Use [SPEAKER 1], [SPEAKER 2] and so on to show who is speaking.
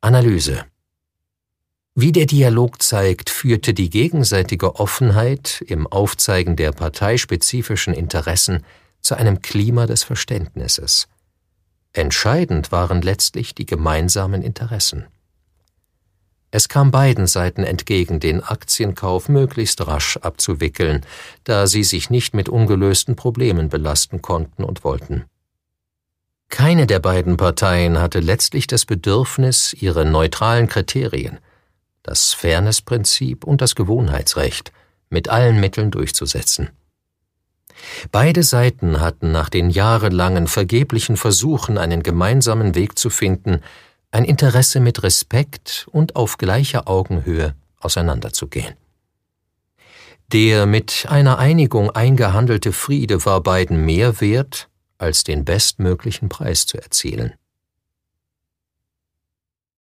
[SPEAKER 1] Analyse. Wie der Dialog zeigt, führte die gegenseitige Offenheit im Aufzeigen der parteispezifischen Interessen zu einem Klima des Verständnisses. Entscheidend waren letztlich die gemeinsamen Interessen. Es kam beiden Seiten entgegen, den Aktienkauf möglichst rasch abzuwickeln, da sie sich nicht mit ungelösten Problemen belasten konnten und wollten. Keine der beiden Parteien hatte letztlich das Bedürfnis, ihre neutralen Kriterien, das Fairness-Prinzip und das Gewohnheitsrecht, mit allen Mitteln durchzusetzen. Beide Seiten hatten nach den jahrelangen vergeblichen Versuchen, einen gemeinsamen Weg zu finden, ein Interesse mit Respekt und auf gleicher Augenhöhe auseinanderzugehen. Der mit einer Einigung eingehandelte Friede war beiden mehr wert, als den bestmöglichen Preis zu erzielen.